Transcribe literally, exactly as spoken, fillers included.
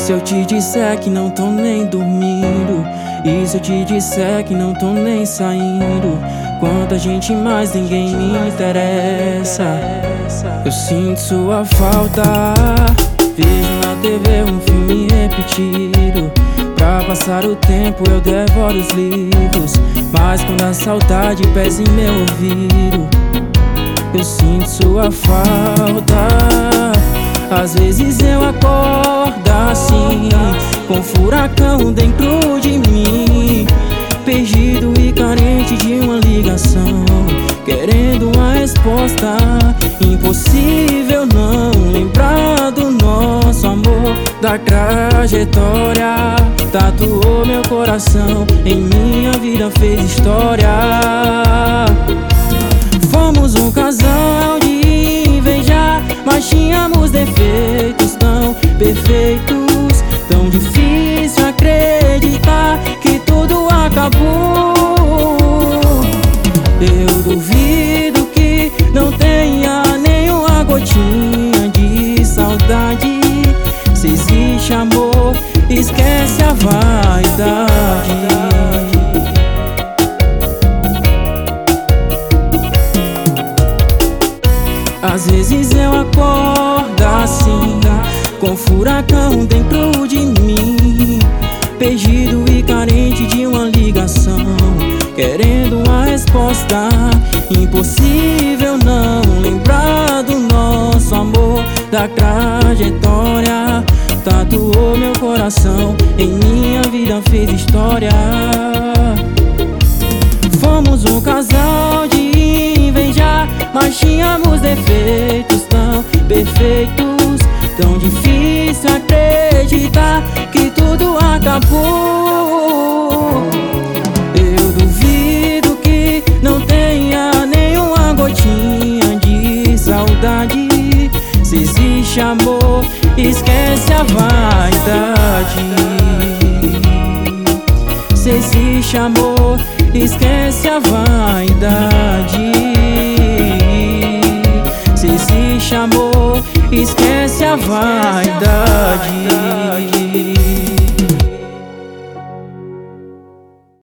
se eu te disser que não tô nem dormindo? E se eu te disser que não tô nem saindo? Quanta gente, mais ninguém me interessa. Eu sinto sua falta. Vejo na T V um filme repetido. Pra passar o tempo eu devoro os livros. Mas quando a saudade pesa em meu ouvido, eu sinto sua falta. Às vezes eu acordo assim, com um furacão dentro de mim, perdido e carente de uma ligação, querendo uma resposta. Impossível não lembrar do nosso amor, da trajetória. Tatuou meu coração, em minha vida fez história. Fomos um casal de inveja, mas tínhamos defeitos tão perfeitos. Tão difícil acreditar que tudo acabou. Eu duvido que não tenha nenhuma gotinha de saudade. Se existe amor, esquece a vaidade. Às vezes eu acordo assim, com um furacão dentro de mim, perdido e carente de uma ligação, querendo uma resposta. Impossível não lembrar do nosso amor, da trajetória. Tatuou meu coração, em minha vida fez história. Fomos um casal de inveja, mas tínhamos defeitos tão perfeitos. Tão difícil acreditar que tudo acabou. Eu duvido que não tenha nenhuma gotinha de saudade. Se existe amor, esquece a vaidade. Se existe amor, esquece a vaidade. Se existe amor, esquece a vaidade.